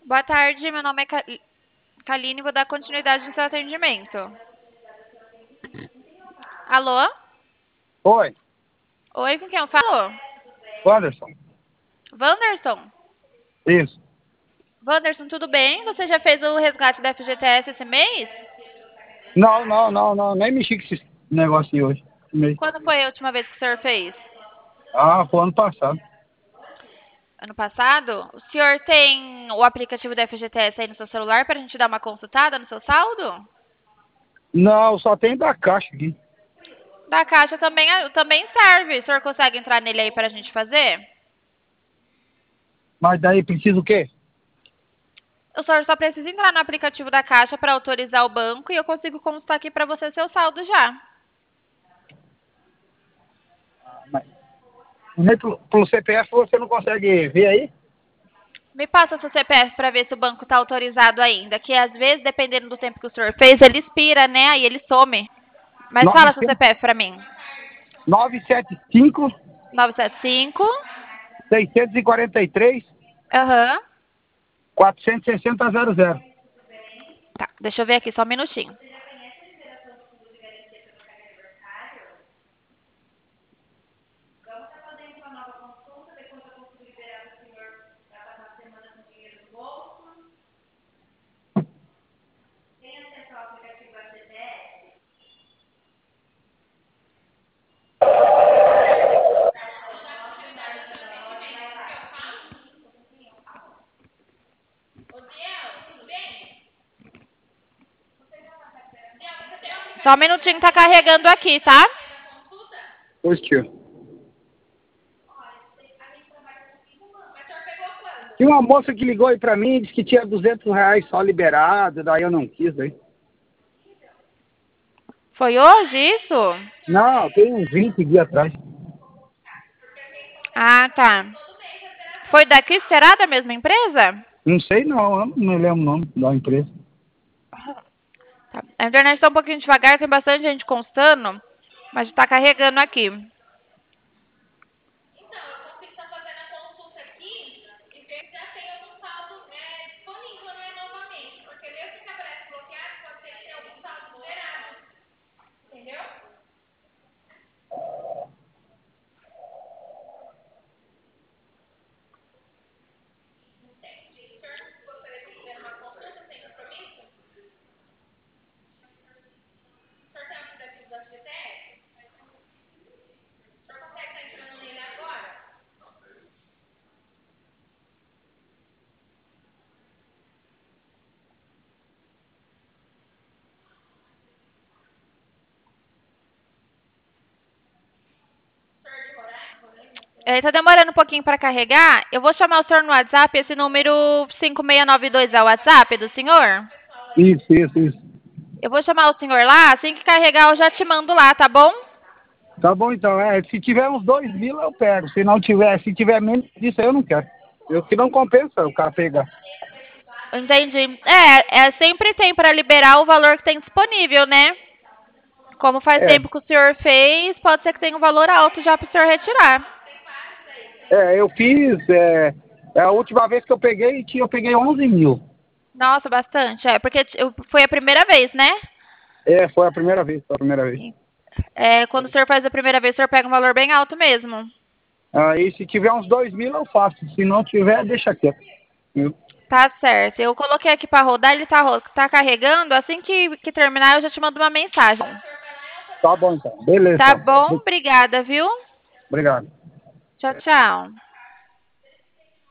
Boa tarde, meu nome é Kaline, vou dar continuidade no seu atendimento. Alô? Oi, Oi, com quem eu falo? Anderson. Wanderson? Isso. Wanderson, tudo bem? Você já fez o resgate da FGTS esse mês? Não, nem mexi com esse negócio aí hoje. Meio. Quando foi a última vez que o senhor fez? Ah, foi ano passado. Ano passado? O senhor tem o aplicativo da FGTS aí no seu celular para a gente dar uma consultada no seu saldo? Não, só tem da Caixa aqui. Da Caixa também serve. O senhor consegue entrar nele aí para a gente fazer? Mas daí precisa o quê? O senhor só precisa entrar no aplicativo da Caixa para autorizar o banco e eu consigo consultar aqui para você seu saldo já. Mas, nem pelo CPF você não consegue ver aí? Me passa seu CPF para ver se o banco está autorizado ainda. Que às vezes, dependendo do tempo que o senhor fez, ele expira, né? Aí ele some. Mas fala seu 900 CPF para mim. 975 975. 643 Aham. 460 00. Tá, deixa eu ver aqui só um minutinho. Só um minutinho, tá carregando aqui, tá? Positivo. Tinha uma moça que ligou aí pra mim e disse que tinha R$ 200 só liberado, daí eu não quis, daí. Foi hoje isso? Não, tem uns 20 dias atrás. Ah, tá. Foi daqui? Será da mesma empresa? Não sei não, eu não me lembro o nome da empresa. Tá. A internet tá um pouquinho devagar, tem bastante gente constando, mas tá carregando aqui. Tá demorando um pouquinho para carregar. Eu vou chamar o senhor no WhatsApp. Esse número 5692 é o WhatsApp do senhor? Isso. Eu vou chamar o senhor lá. Assim que carregar, eu já te mando lá, tá bom? Tá bom então, se tiver uns 2.000 eu pego, se tiver menos disso aí eu não quero. Que não compensa o cara pegar. Entendi. Sempre tem para liberar o valor que tem disponível, né? Como faz É, tempo que o senhor fez, pode ser que tenha um valor alto já para o senhor retirar. eu fiz, a última vez que eu peguei 11.000. Nossa, bastante. Porque foi a primeira vez, né? Foi a primeira vez, foi a primeira vez. Quando o senhor faz a primeira vez, o senhor pega um valor bem alto mesmo. Aí se tiver uns 2.000 eu faço, se não tiver, deixa quieto. Viu? Tá certo. Eu coloquei aqui para rodar, ele tá carregando. Assim que terminar, eu já te mando uma mensagem. Tá bom então, beleza Tá então. bom? Obrigada, viu? Obrigado. Tchau, tchau.